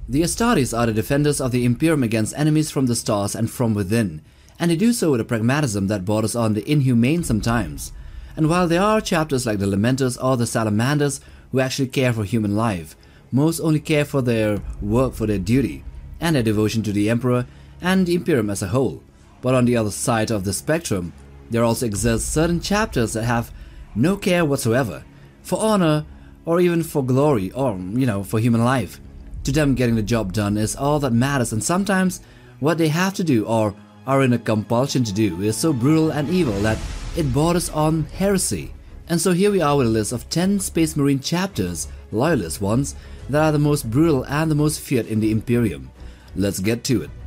The Astartes are the defenders of the Imperium against enemies from the stars and from within, and they do so with a pragmatism that borders on the inhumane sometimes. And while there are chapters like the Lamenters or the Salamanders who actually care for human life, most only care for their work, for their duty, and their devotion to the Emperor and the Imperium as a whole. But on the other side of the spectrum, there also exist certain chapters that have no care whatsoever for honor or even for glory or, for human life. To them, getting the job done is all that matters, and sometimes what they have to do or are in a compulsion to do is so brutal and evil that it borders on heresy. And so here we are with a list of 10 Space Marine chapters, loyalist ones, that are the most brutal and the most feared in the Imperium. Let's get to it.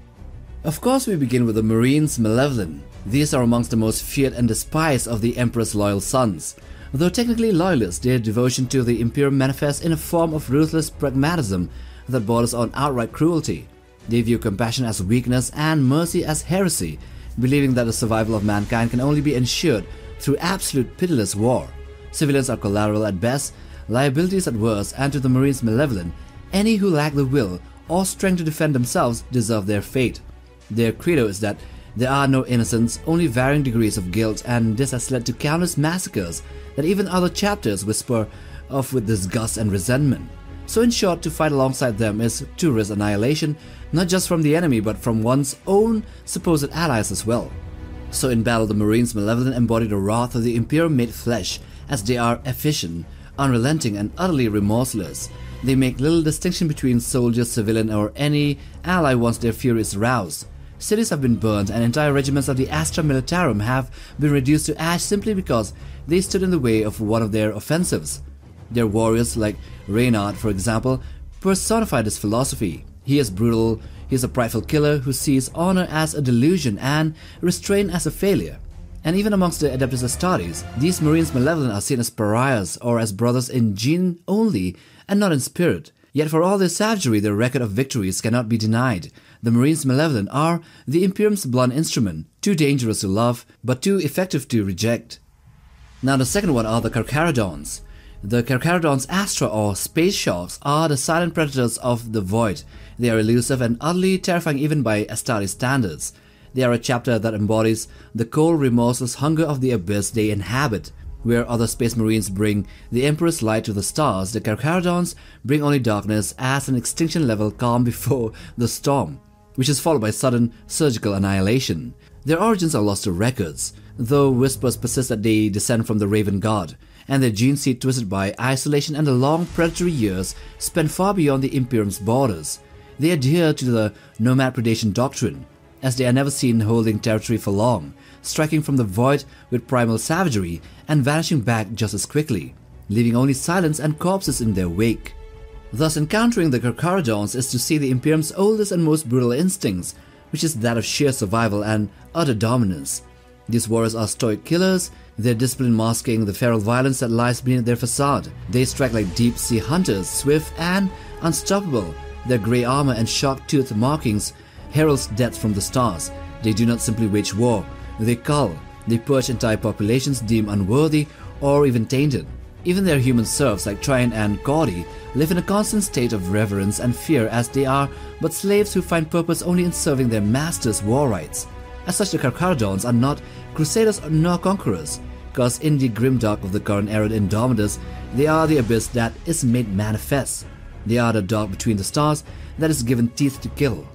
Of course, we begin with the Marines Malevolent. These are amongst the most feared and despised of the Emperor's loyal sons. Though technically loyalists, their devotion to the Imperium manifests in a form of ruthless pragmatism that borders on outright cruelty. They view compassion as weakness and mercy as heresy, believing that the survival of mankind can only be ensured through absolute pitiless war. Civilians are collateral at best, liabilities at worst, and to the Marines Malevolent, any who lack the will or strength to defend themselves deserve their fate. Their credo is that there are no innocents, only varying degrees of guilt, and this has led to countless massacres that even other chapters whisper of with disgust and resentment. So in short, to fight alongside them is to risk annihilation, not just from the enemy but from one's own supposed allies as well. So in battle, the Marines Malevolent embody the wrath of the Imperium made flesh, as they are efficient, unrelenting, and utterly remorseless. They make little distinction between soldier, civilian, or any ally once their fury is roused. Cities have been burned and entire regiments of the Astra Militarum have been reduced to ash simply because they stood in the way of one of their offensives. Their warriors, like Reynard for example, personify this philosophy. He is brutal, he is a prideful killer who sees honor as a delusion and restraint as a failure. And even amongst the Adeptus Astartes, these Marines Malevolent are seen as pariahs or as brothers in gene only and not in spirit. Yet for all their savagery, their record of victories cannot be denied. The Marines Malevolent are the Imperium's blunt instrument, too dangerous to love, but too effective to reject. Now the second one are the Carcharodons. The Carcharodons Astra or Space Sharks are the silent predators of the void. They are elusive and utterly terrifying even by Astartes standards. They are a chapter that embodies the cold, remorseless hunger of the abyss they inhabit. Where other Space Marines bring the Emperor's light to the stars, the Carcharodons bring only darkness as an extinction level calm before the storm, which is followed by sudden surgical annihilation. Their origins are lost to records, though whispers persist that they descend from the Raven God, and their gene seed twisted by isolation and the long predatory years spent far beyond the Imperium's borders. They adhere to the nomad predation doctrine, as they are never seen holding territory for long, striking from the void with primal savagery and vanishing back just as quickly, leaving only silence and corpses in their wake. Thus, encountering the Carcharodons is to see the Imperium's oldest and most brutal instincts, which is that of sheer survival and utter dominance. These warriors are stoic killers, their discipline masking the feral violence that lies beneath their facade. They strike like deep-sea hunters, swift and unstoppable. Their grey armor and sharp-toothed markings heralds death from the stars. They do not simply wage war, they cull, they purge entire populations deemed unworthy or even tainted. Even their human serfs like Tryon and Cordy live in a constant state of reverence and fear, as they are but slaves who find purpose only in serving their master's war rights. As such, the Carcharodons are not crusaders nor conquerors, because in the grimdark of the current era in Indomitus, they are the abyss that is made manifest. They are the dark between the stars that is given teeth to kill.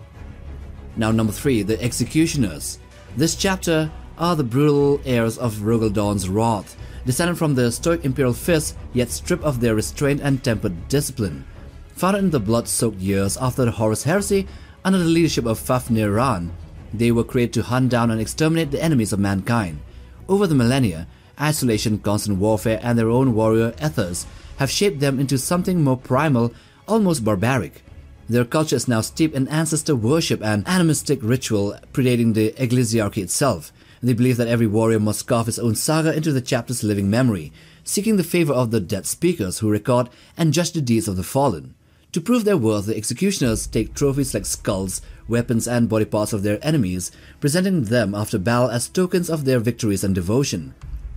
Now number 3, the Executioners. This chapter are the brutal heirs of Rogaldon's wrath, descended from the stoic imperial fist, yet stripped of their restraint and tempered discipline. Founded in the blood-soaked years after the Horus Heresy, under the leadership of Fafnir Ran, they were created to hunt down and exterminate the enemies of mankind. Over the millennia, isolation, constant warfare, and their own warrior ethos have shaped them into something more primal, almost barbaric. Their culture is now steeped in ancestor worship and animistic ritual predating the ecclesiarchy itself. They believe that every warrior must carve his own saga into the chapter's living memory, seeking the favor of the dead speakers who record and judge the deeds of the fallen. To prove their worth, the Executioners take trophies like skulls, weapons, and body parts of their enemies, presenting them after battle as tokens of their victories and devotion.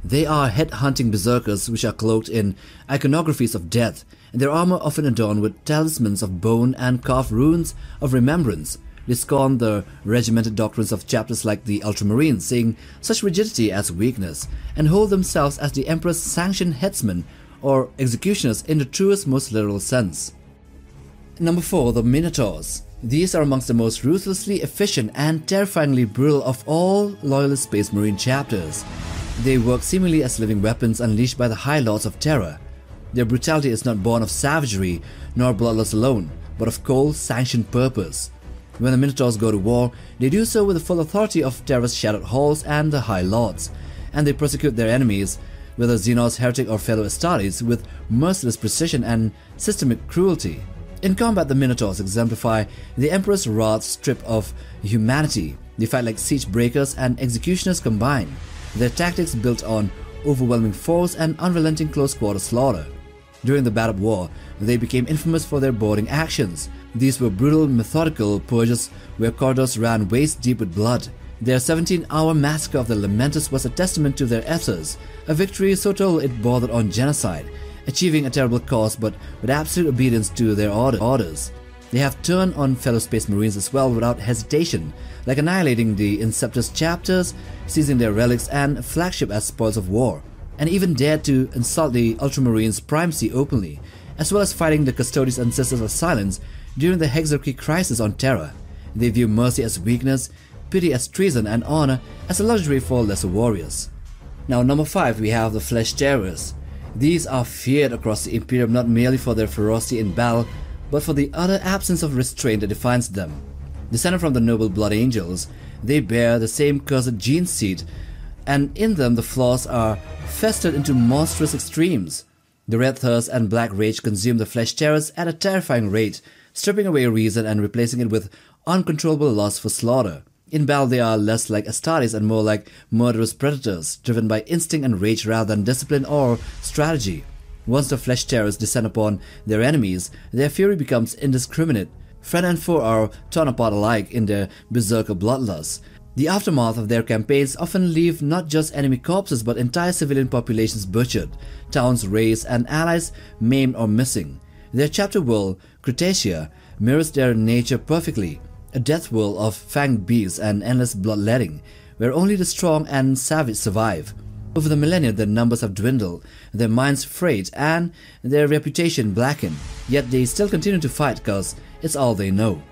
They are head-hunting berserkers which are cloaked in iconographies of death, and their armor often adorned with talismans of bone and carved runes of remembrance. They scorn the regimented doctrines of chapters like the Ultramarines, seeing such rigidity as weakness, and hold themselves as the Emperor's sanctioned headsmen or executioners in the truest, most literal sense. Number 4. The Minotaurs. These are amongst the most ruthlessly efficient and terrifyingly brutal of all Loyalist Space Marine chapters. They work seemingly as living weapons unleashed by the High Lords of Terra. Their brutality is not born of savagery nor bloodlust alone, but of cold, sanctioned purpose. When the Minotaurs go to war, they do so with the full authority of Terra's Shadowed Halls and the High Lords, and they persecute their enemies, whether Xenos, Heretic or fellow Astartes, with merciless precision and systemic cruelty. In combat, the Minotaurs exemplify the Emperor's wrath stripped of humanity. They fight like siege breakers and executioners combined, their tactics built on overwhelming force and unrelenting close-quarter slaughter. During the Battle War, they became infamous for their boarding actions. These were brutal, methodical purges where corridors ran waist-deep with blood. Their 17-hour massacre of the Lamentus was a testament to their ethos, a victory so total it bordered on genocide, achieving a terrible cause but with absolute obedience to their orders. They have turned on fellow Space Marines as well without hesitation, like annihilating the Inceptus chapters, seizing their relics and flagship as spoils of war, and even dared to insult the Ultramarines' primacy openly, as well as fighting the Custodes and Sisters of Silence during the Hexarchy crisis on Terra. They view mercy as weakness, pity as treason, and honor as a luxury for lesser warriors. Now, number 5, we have the Flesh Tearers. These are feared across the Imperium not merely for their ferocity in battle, but for the utter absence of restraint that defines them. Descended from the noble Blood Angels, they bear the same cursed gene seed, and in them the flaws are festered into monstrous extremes. The Red Thirst and Black Rage consume the Flesh Tearers at a terrifying rate, stripping away reason and replacing it with uncontrollable lust for slaughter. In battle, they are less like Astartes and more like murderous predators, driven by instinct and rage rather than discipline or strategy. Once the Flesh Tearers descend upon their enemies, their fury becomes indiscriminate. Friend and foe are torn apart alike in their berserker bloodlust. The aftermath of their campaigns often leave not just enemy corpses but entire civilian populations butchered, towns razed, and allies maimed or missing. Their chapter world, Cretacia, mirrors their nature perfectly, a death world of fanged beasts and endless bloodletting, where only the strong and savage survive. Over the millennia, their numbers have dwindled, their minds frayed, and their reputation blackened, yet they still continue to fight because it's all they know.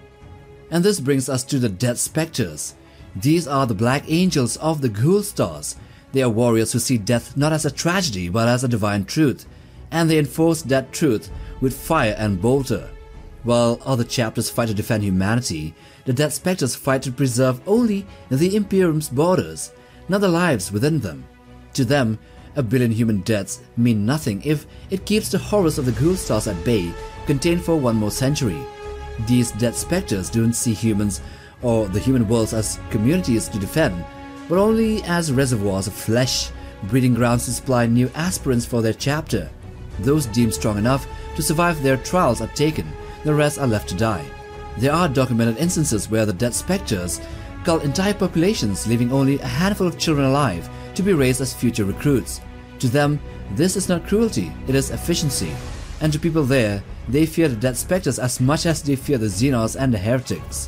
And this brings us to the Death Spectres. These are the Black Angels of the Ghoul Stars. They are warriors who see death not as a tragedy but as a divine truth, and they enforce that truth with fire and bolter. While other chapters fight to defend humanity, the Death Spectres fight to preserve only the Imperium's borders, not the lives within them. To them, a billion human deaths mean nothing if it keeps the horrors of the Ghoul Stars at bay, contained for one more century. These Death Spectres don't see humans or the human worlds as communities to defend, but only as reservoirs of flesh, breeding grounds to supply new aspirants for their chapter. Those deemed strong enough to survive their trials are taken, the rest are left to die. There are documented instances where the Death Spectres cull entire populations, leaving only a handful of children alive to be raised as future recruits. To them, this is not cruelty, it is efficiency. And to people there, they fear the Death Spectres as much as they fear the Xenos and the Heretics.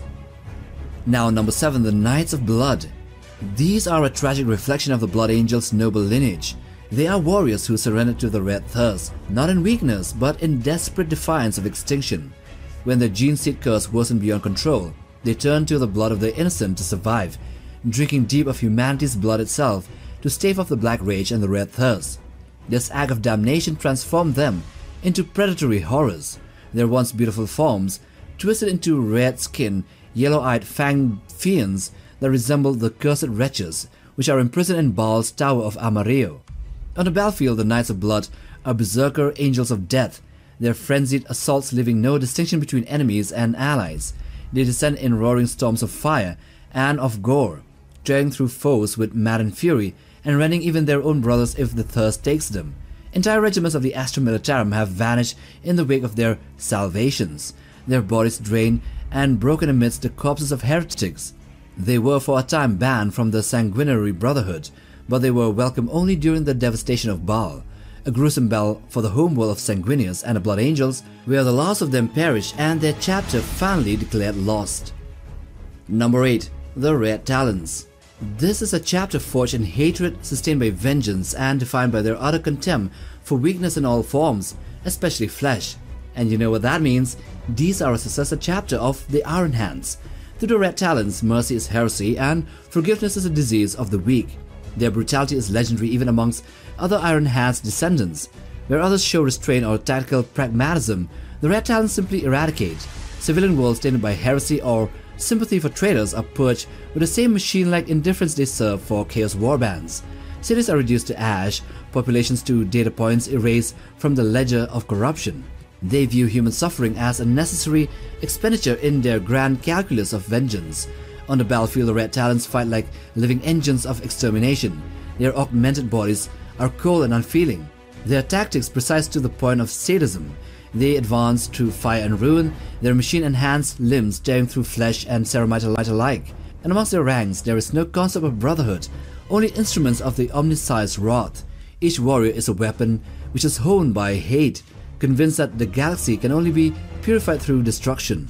Now, number 7, the Knights of Blood. These are a tragic reflection of the Blood Angels' noble lineage. They are warriors who surrendered to the Red Thirst, not in weakness, but in desperate defiance of extinction. When their gene seed curse worsened beyond control, they turned to the blood of the innocent to survive, drinking deep of humanity's blood itself to stave off the Black Rage and the Red Thirst. This act of damnation transformed them into predatory horrors. Their once beautiful forms twisted into red-skinned, yellow-eyed fanged fiends that resemble the cursed wretches which are imprisoned in Baal's Tower of Amarillo. On the battlefield, the Knights of Blood are berserker angels of death, their frenzied assaults leaving no distinction between enemies and allies. They descend in roaring storms of fire and of gore, tearing through foes with maddened fury and rending even their own brothers if the thirst takes them. Entire regiments of the Astra Militarum have vanished in the wake of their salvations, their bodies drained and broken amidst the corpses of heretics. They were for a time banned from the Sanguinary Brotherhood, but they were welcome only during the devastation of Baal, a gruesome battle for the homeworld of Sanguinius and the Blood Angels, where the last of them perished and their chapter finally declared lost. Number 8. The Red Talons. This is a chapter forged in hatred, sustained by vengeance, and defined by their utter contempt for weakness in all forms, especially flesh. And you know what that means? These are a successor chapter of the Iron Hands. To the Red Talons, mercy is heresy and forgiveness is a disease of the weak. Their brutality is legendary even amongst other Iron Hands descendants. Where others show restraint or tactical pragmatism, the Red Talons simply eradicate. Civilian worlds tainted by heresy or sympathy for traitors are purged with the same machine-like indifference they serve for Chaos Warbands. Cities are reduced to ash, populations to data points erased from the ledger of corruption. They view human suffering as a necessary expenditure in their grand calculus of vengeance. On the battlefield, the Red Talons fight like living engines of extermination. Their augmented bodies are cold and unfeeling. Their tactics precise to the point of sadism. They advance through fire and ruin, their machine-enhanced limbs tearing through flesh and ceramite alike. And amongst their ranks, there is no concept of brotherhood, only instruments of the omniscience wrath. Each warrior is a weapon which is honed by hate, convinced that the galaxy can only be purified through destruction.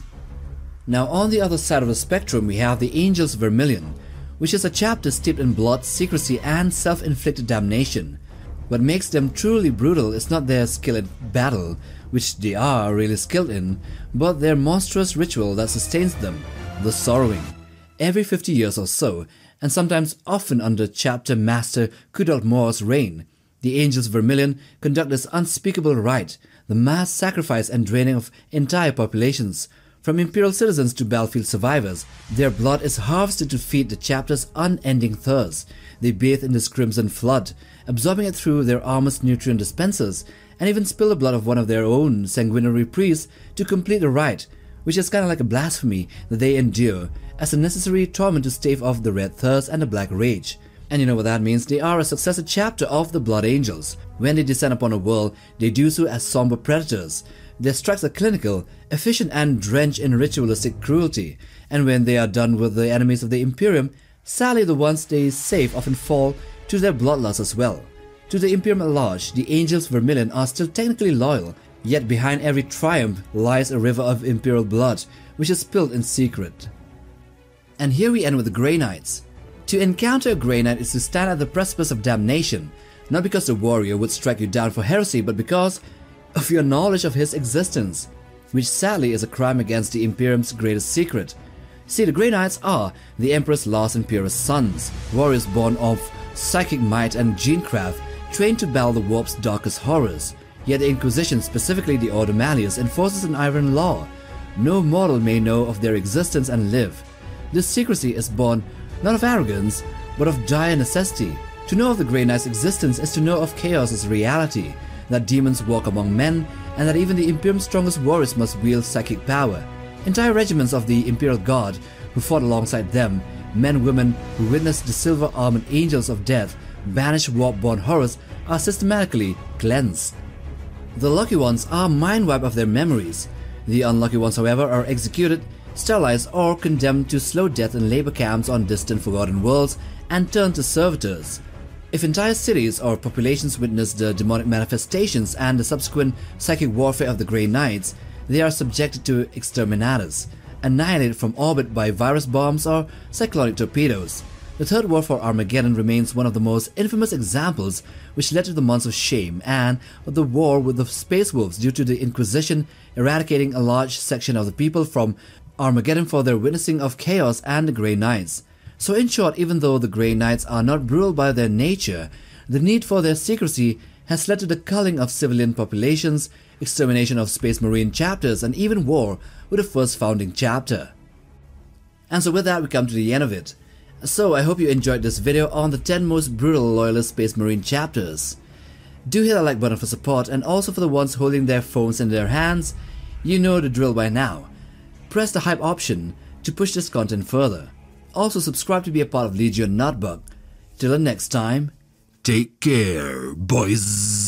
Now on the other side of the spectrum we have the Angels Vermilion, which is a chapter steeped in blood, secrecy and self-inflicted damnation. What makes them truly brutal is not their skill in battle, which they are really skilled in, but their monstrous ritual that sustains them, the Sorrowing. Every 50 years or so, and sometimes often under Chapter Master Kudalt Mor's reign, the Angels Vermilion conduct this unspeakable rite, the mass sacrifice and draining of entire populations. From Imperial citizens to battlefield survivors, their blood is harvested to feed the chapter's unending thirst. They bathe in this crimson flood, absorbing it through their armor's nutrient dispensers, and even spill the blood of one of their own sanguinary priests to complete the rite, which is kind of like a blasphemy that they endure as a necessary torment to stave off the red thirst and the black rage. And you know what that means? They are a successor chapter of the Blood Angels. When they descend upon a world, they do so as somber predators. Their strikes are clinical, efficient and drenched in ritualistic cruelty, and when they are done with the enemies of the Imperium, sadly the ones they save often fall to their bloodlust as well. To the Imperium at large, the Angels Vermilion are still technically loyal, yet behind every triumph lies a river of Imperial blood, which is spilled in secret. And here we end with the Grey Knights. To encounter a Grey Knight is to stand at the precipice of damnation, not because the warrior would strike you down for heresy, but because of your knowledge of his existence, which sadly is a crime against the Imperium's greatest secret. See, the Grey Knights are the Emperor's last and purest sons, warriors born of psychic might and genecraft, trained to battle the warp's darkest horrors. Yet the Inquisition, specifically the Order Malleus, enforces an iron law. No mortal may know of their existence and live. This secrecy is born not of arrogance, but of dire necessity. To know of the Grey Knight's existence is to know of chaos's reality, that demons walk among men, and that even the Imperium's strongest warriors must wield psychic power. Entire regiments of the Imperial Guard who fought alongside them, men, women who witnessed the silver-armored angels of death banish warp-born horrors, are systematically cleansed. The lucky ones are mind-wiped of their memories. The unlucky ones, however, are executed, sterilized or condemned to slow death in labor camps on distant forgotten worlds and turned to servitors. If entire cities or populations witness the demonic manifestations and the subsequent psychic warfare of the Grey Knights, they are subjected to exterminatus, annihilated from orbit by virus bombs or cyclonic torpedoes. The Third War for Armageddon remains one of the most infamous examples, which led to the Months of Shame and the war with the Space Wolves due to the Inquisition eradicating a large section of the people from Armageddon for their witnessing of chaos and the Grey Knights. So in short, even though the Grey Knights are not brutal by their nature, the need for their secrecy has led to the culling of civilian populations, extermination of Space Marine chapters, and even war with the first founding chapter. And so with that we come to the end of it. So I hope you enjoyed this video on the 10 most brutal loyalist Space Marine chapters. Do hit that like button for support, and also for the ones holding their phones in their hands, you know the drill by now. Press the hype option to push this content further. Also subscribe to be a part of Legion Notebook. Till the next time, take care, boys.